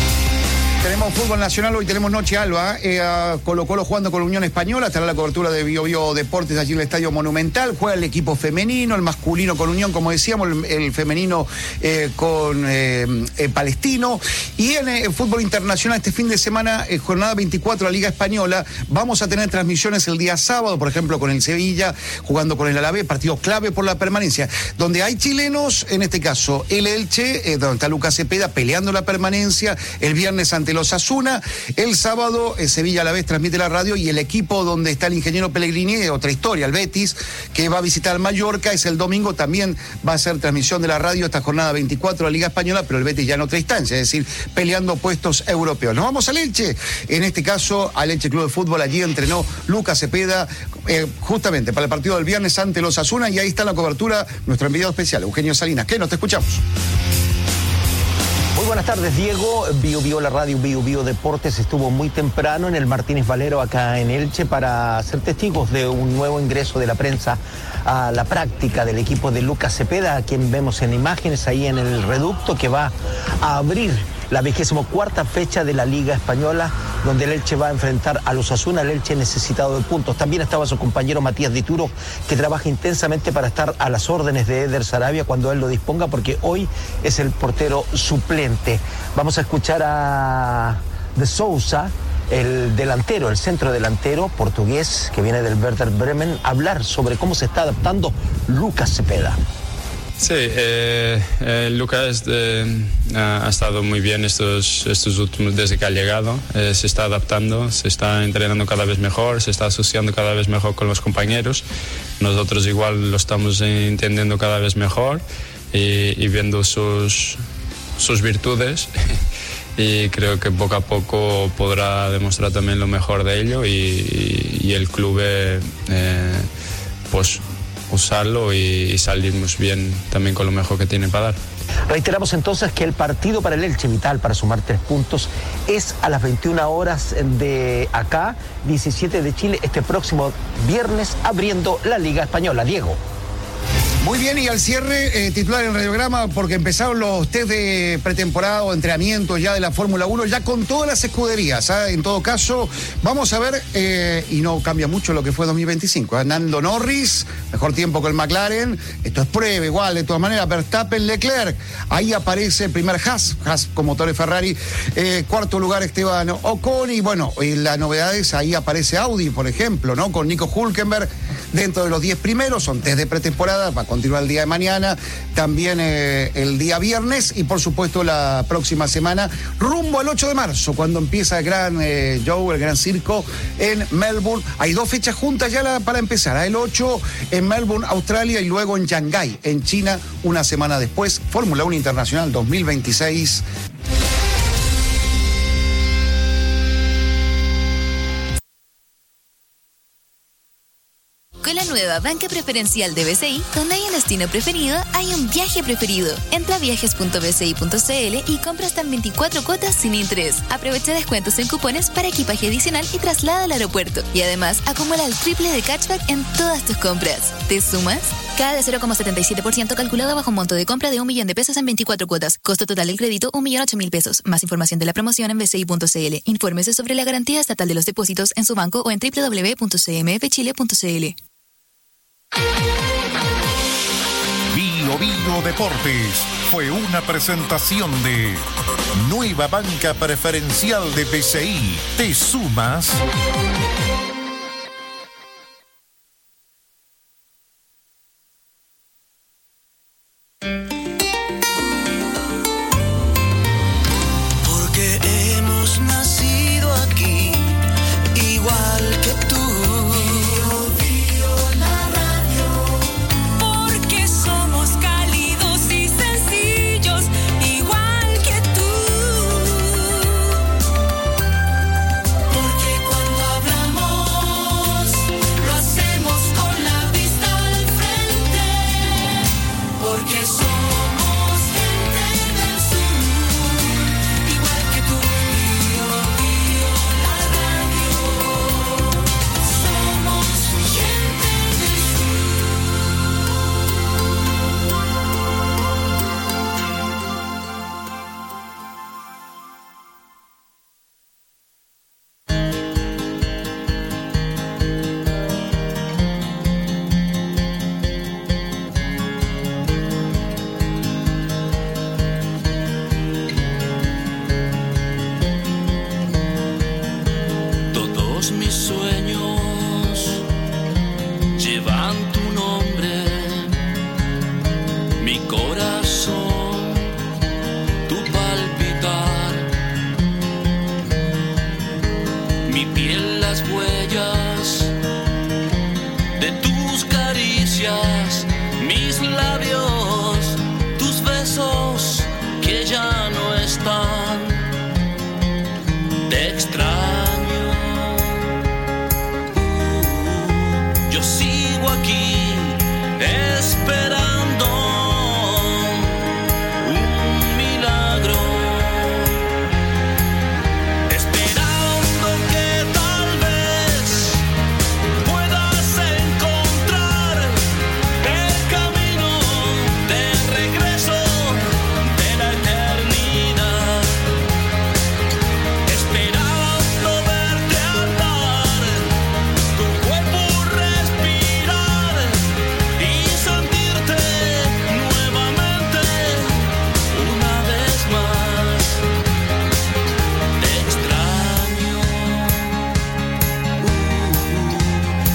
Tenemos fútbol nacional, hoy tenemos noche alba, eh, a Colo Colo jugando con la Unión Española, estará la cobertura de Bio Bio Deportes allí en el Estadio Monumental, juega el equipo femenino, el masculino con Unión, como decíamos, el, el femenino eh, con eh, eh, Palestino, y en el eh, fútbol internacional este fin de semana, eh, jornada veinticuatro de la Liga Española, vamos a tener transmisiones el día sábado, por ejemplo, con el Sevilla, jugando con el Alavés, partido clave por la permanencia, donde hay chilenos, en este caso el Elche, eh, donde está Lucas Cepeda peleando la permanencia, el viernes ante los Asuna, el sábado eh, Sevilla a la vez transmite la radio, y el equipo donde está el ingeniero Pellegrini, otra historia, el Betis, que va a visitar Mallorca, es el domingo, también va a ser transmisión de la radio esta jornada veinticuatro de la Liga Española, pero el Betis ya en otra instancia, es decir, peleando puestos europeos. Nos vamos al Elche, en este caso al Elche Club de Fútbol, allí entrenó Lucas Cepeda, eh, justamente para el partido del viernes ante los Asuna, y ahí está la cobertura, nuestro enviado especial, Eugenio Salinas. ¿Qué? Nos te escuchamos. Muy buenas tardes, Diego. Bio Bio, la radio Bio Bio Deportes estuvo muy temprano en el Martínez Valero acá en Elche para ser testigos de un nuevo ingreso de la prensa a la práctica del equipo de Lucas Cepeda, a quien vemos en imágenes ahí en el reducto, que va a abrir la vigésimo cuarta fecha de la Liga Española, donde el Elche va a enfrentar a los Osasuna, el Elche necesitado de puntos. También estaba su compañero Matías Dituro, que trabaja intensamente para estar a las órdenes de Eder Sarabia cuando él lo disponga, porque hoy es el portero suplente. Vamos a escuchar a De Sousa, el delantero, el centro delantero portugués que viene del Werder Bremen, hablar sobre cómo se está adaptando Lucas Cepeda. Sí, eh, eh, Lucas eh, ha estado muy bien estos, estos últimos, desde que ha llegado, eh, se está adaptando, se está entrenando cada vez mejor, se está asociando cada vez mejor con los compañeros. Nosotros igual lo estamos entendiendo cada vez mejor y, y viendo sus, sus virtudes. Y creo que poco a poco podrá demostrar también lo mejor de ello y, y, y el club eh, pues usarlo y, y salirnos bien también con lo mejor que tiene para dar. Reiteramos entonces que el partido para el Elche, vital para sumar tres puntos, es a las veintiuna horas de acá, diecisiete de Chile, este próximo viernes, abriendo la Liga Española. Diego. Muy bien, y al cierre, eh, titular en Radiograma, porque empezaron los test de pretemporada o entrenamientos ya de la Fórmula uno, ya con todas las escuderías. ¿eh? En todo caso, vamos a ver, eh, y no cambia mucho lo que fue dos mil veinticinco. ¿eh? Nando Norris, mejor tiempo que el McLaren. Esto es prueba, igual, de todas maneras. Verstappen, Leclerc. Ahí aparece el primer Haas, Haas con motores Ferrari. Eh, cuarto lugar, Esteban Ocon. Y bueno, y las novedades, ahí aparece Audi, por ejemplo, ¿no? Con Nico Hülkenberg dentro de los diez primeros. Son test de pretemporada, va a continuar el día de mañana, también eh, el día viernes y por supuesto la próxima semana, rumbo al ocho de marzo, cuando empieza el gran eh, show, el gran circo en Melbourne. Hay dos fechas juntas ya la, para empezar, ¿eh? El ocho en Melbourne, Australia, y luego en Shanghái, en China, una semana después. Fórmula uno Internacional dos mil veintiséis. Con la nueva banca preferencial de B C I, donde hay un destino preferido, hay un viaje preferido. Entra a viajes punto b c i punto c l y compra hasta en veinticuatro cuotas sin interés. Aprovecha descuentos en cupones para equipaje adicional y traslado al aeropuerto. Y además, acumula el triple de cashback en todas tus compras. ¿Te sumas? Cada de cero coma setenta y siete por ciento calculado bajo un monto de compra de un millón de pesos en veinticuatro cuotas. Costo total del crédito, un millón ocho mil pesos. Más información de la promoción en b c i punto c l. Infórmese sobre la garantía estatal de los depósitos en su banco o en w w w punto c m f chile punto c l. Bio Bio Deportes fue una presentación de Nueva Banca Preferencial de B C I. ¿Te sumas? Porque hemos nacido aquí, igual que tú. Porque cuando hablamos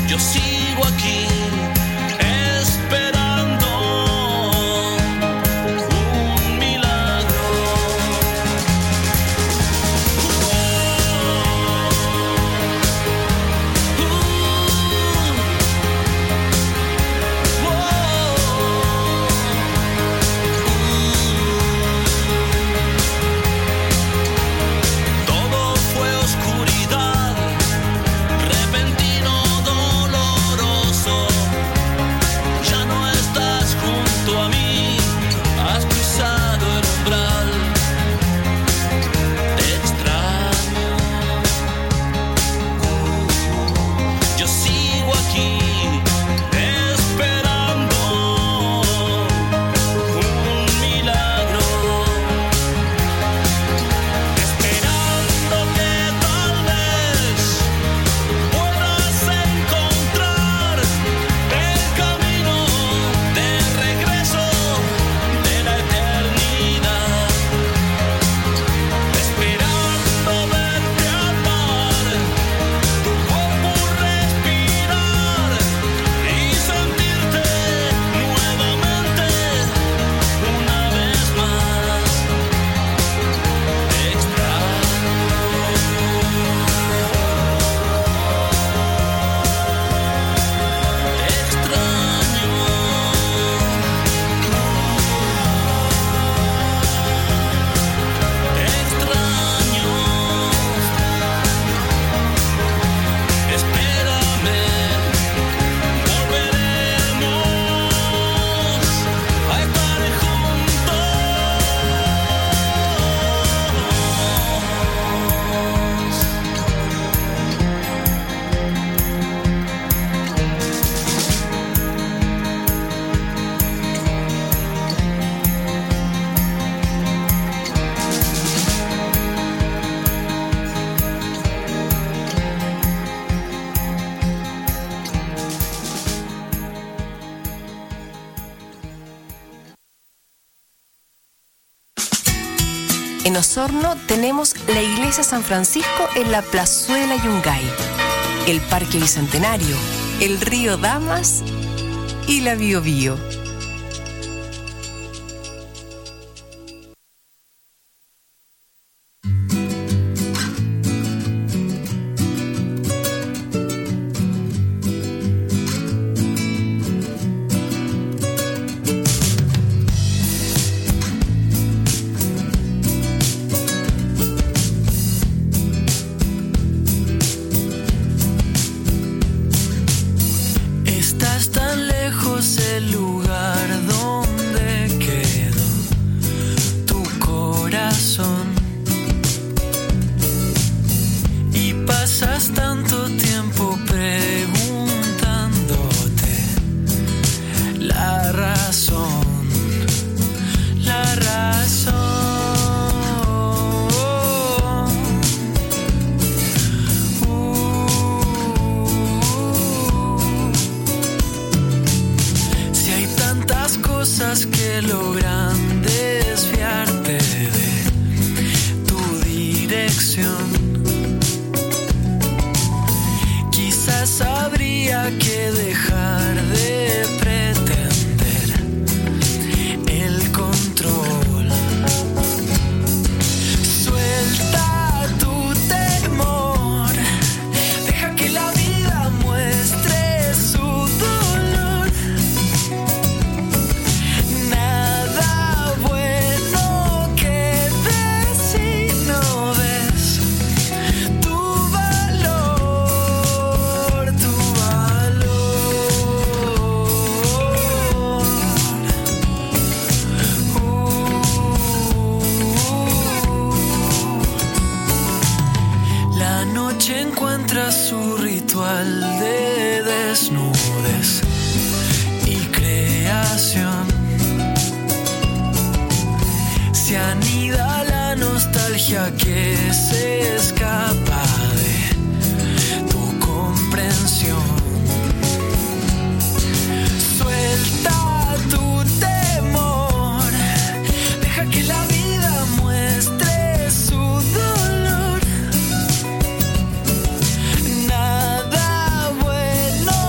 yo sigo aquí esperando un milagro. Todo fue oscuridad, repentino, doloroso. Ya no estás junto a mí, has cruzado el umbral. Te extraño, yo sigo aquí esperando un milagro, esperando que tal vez puedas encontrar el camino de regreso de la eternidad, esperando verte amar, tu cuerpo respirar y sentirte nuevamente una vez más. Te extraño, extraño, espérame, volveremos a estar juntos. En Osorno tenemos la Iglesia San Francisco en la Plazuela Yungay, el Parque Bicentenario, el río Damas y la Biobío. Estás tan lejos del lugar donde quedó tu corazón y pasas tanto tiempo preguntándote la razón, la razón. Si hay tantas cosas que logran desviarte de tu dirección, quizás habría que dejar de pretender el control. Suelta tu temor, deja que la vida muestre su dolor. Nada bueno quede si no ves tu valor, tu valor. La noche encuentra su ritual de desnudes y creación. Se anida la nostalgia que se escapa de tu comprensión. Suelta tu temor, deja que la vida muestre su dolor. Nada bueno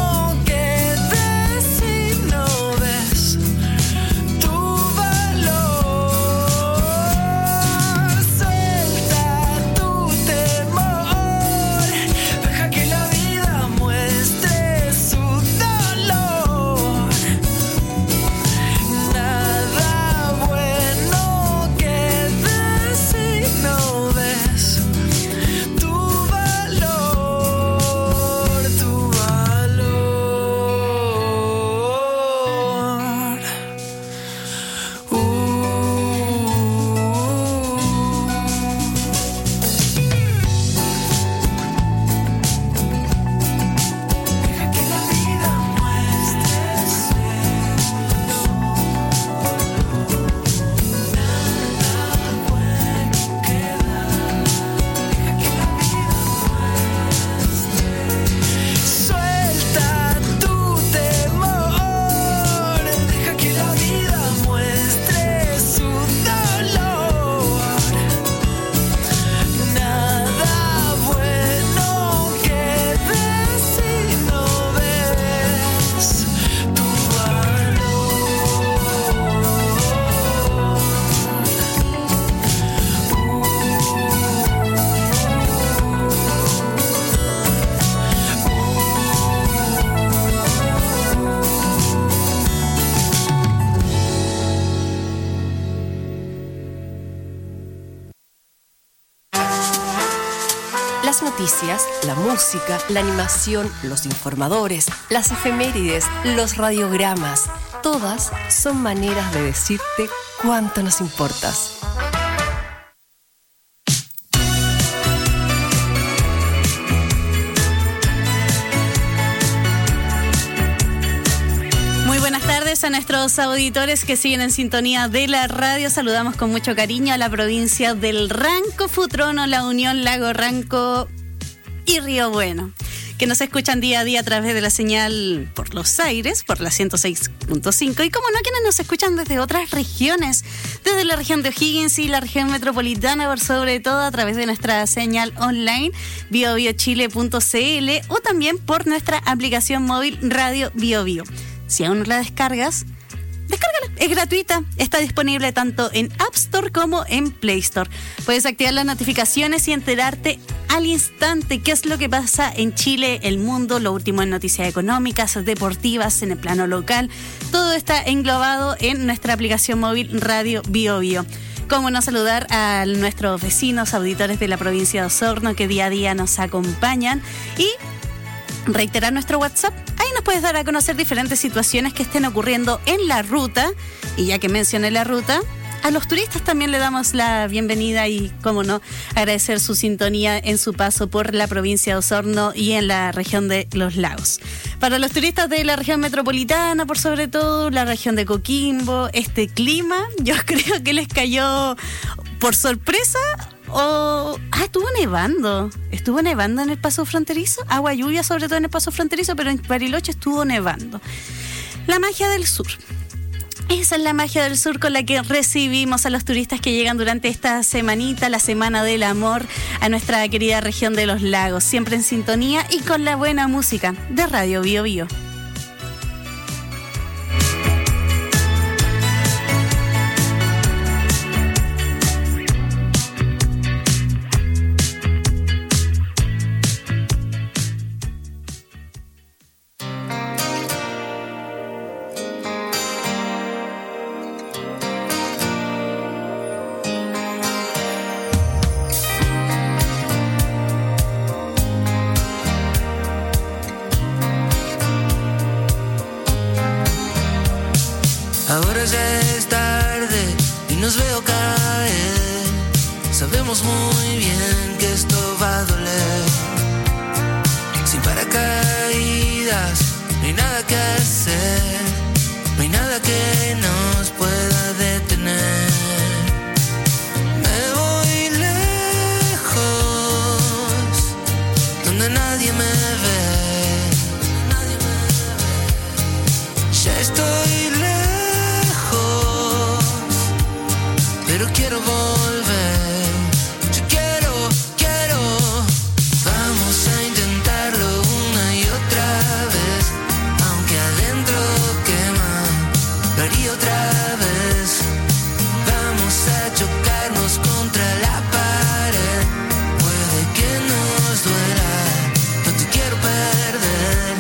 noticias, la música, la animación, los informadores, las efemérides, los radiogramas. Todas son maneras de decirte cuánto nos importas. A nuestros auditores que siguen en sintonía de la radio, saludamos con mucho cariño a la provincia del Ranco, Futrono, La Unión, Lago Ranco y Río Bueno, que nos escuchan día a día a través de la señal por los aires, por la ciento seis punto cinco, y como no, quienes nos escuchan desde otras regiones, desde la región de O'Higgins y la región metropolitana, por sobre todo a través de nuestra señal online bio bio chile punto c l o también por nuestra aplicación móvil Radio Bio Bio. Si aún no la descargas, descárgala, es gratuita, está disponible tanto en App Store como en Play Store. Puedes activar las notificaciones y enterarte al instante qué es lo que pasa en Chile, el mundo, lo último en noticias económicas, deportivas, en el plano local. Todo está englobado en nuestra aplicación móvil Radio Bio Bio. Cómo no saludar a nuestros vecinos, auditores de la provincia de Osorno que día a día nos acompañan y reiterar nuestro WhatsApp. Ahí nos puedes dar a conocer diferentes situaciones que estén ocurriendo en la ruta. Y ya que mencioné la ruta, a los turistas también le damos la bienvenida y, cómo no, agradecer su sintonía en su paso por la provincia de Osorno y en la región de Los Lagos. Para los turistas de la región metropolitana, por sobre todo, la región de Coquimbo, este clima, yo creo que les cayó por sorpresa. O, ah, estuvo nevando. Estuvo nevando en el paso fronterizo. Agua lluvia, sobre todo en el paso fronterizo, pero en Bariloche estuvo nevando. La magia del sur. Esa es la magia del sur con la que recibimos a los turistas que llegan durante esta semanita, la Semana del Amor, a nuestra querida región de Los Lagos. Siempre en sintonía y con la buena música de Radio Bio Bio. Ahora ya es tarde y nos veo caer. Sabemos muy bien que esto va a doler. Sin paracaídas, no hay nada que hacer. No hay nada que nos pueda detener. Me voy lejos, donde nadie me ve. Ya estoy pero quiero volver, yo quiero, quiero. Vamos a intentarlo una y otra vez, aunque adentro quema, lo haría otra vez. Vamos a chocarnos contra la pared, puede que nos duela, no te quiero perder.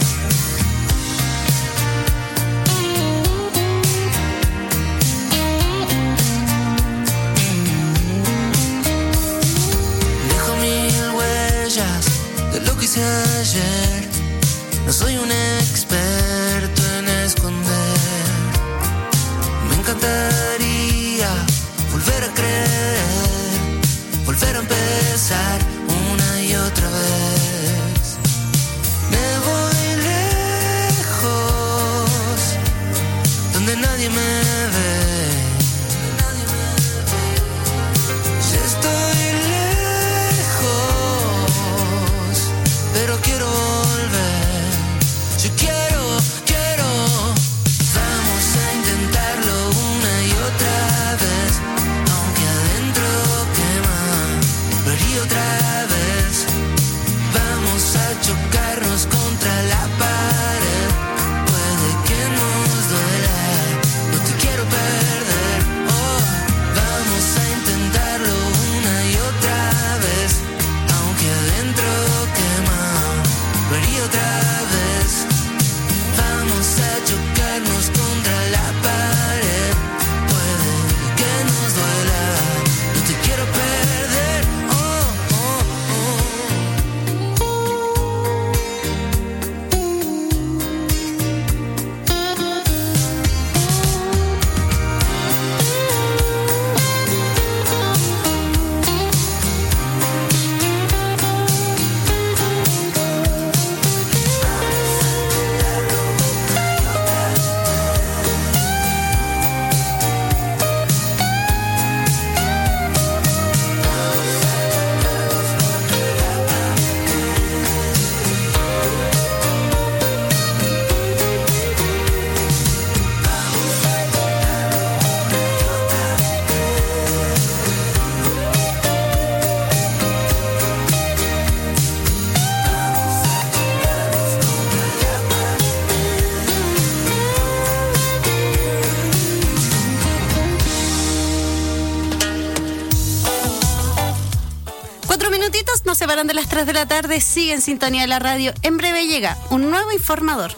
nos separan de las tres de la tarde. Sigue en sintonía de la radio. En breve llega un nuevo informador.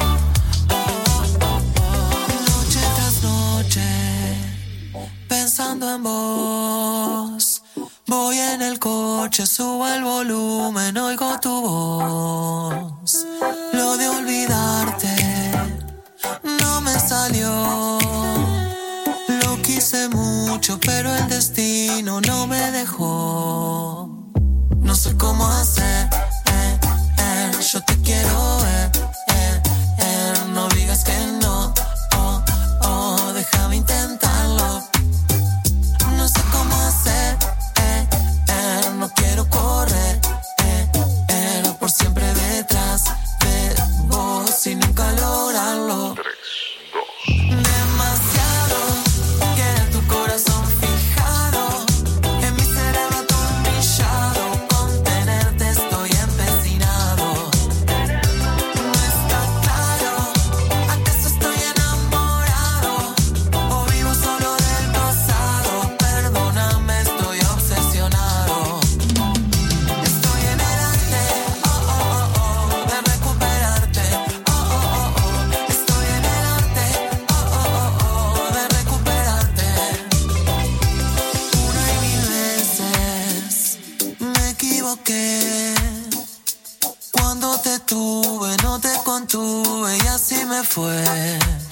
Noche tras noche, pensando en vos. Voy en el coche, subo el volumen, oigo tu voz. Lo de olvidarte no me salió. Lo quise mucho, pero el destino no me dejó. No sé cómo hacer, eh, eh, yo te quiero ver, eh, eh, no digas que no, oh, oh, déjame intentarlo. No sé cómo hacer, eh, eh, no quiero correr, eh, eh, por siempre detrás de vos y nunca lograrlo. Demasiado queda tu corazón fijado en mi cerebro atornillado. Con tenerte estoy empecinado. No está claro, ¿acaso estoy enamorado o vivo solo del pasado? Perdóname, estoy obsesionado. Estoy en el arte, oh, oh, oh, oh, de recuperarte. Oh, oh, oh, oh, estoy en el arte, oh, oh, oh, oh, de recuperarte. Una y mil veces me equivoqué. Cuando te tuve no te contuve y así me fue.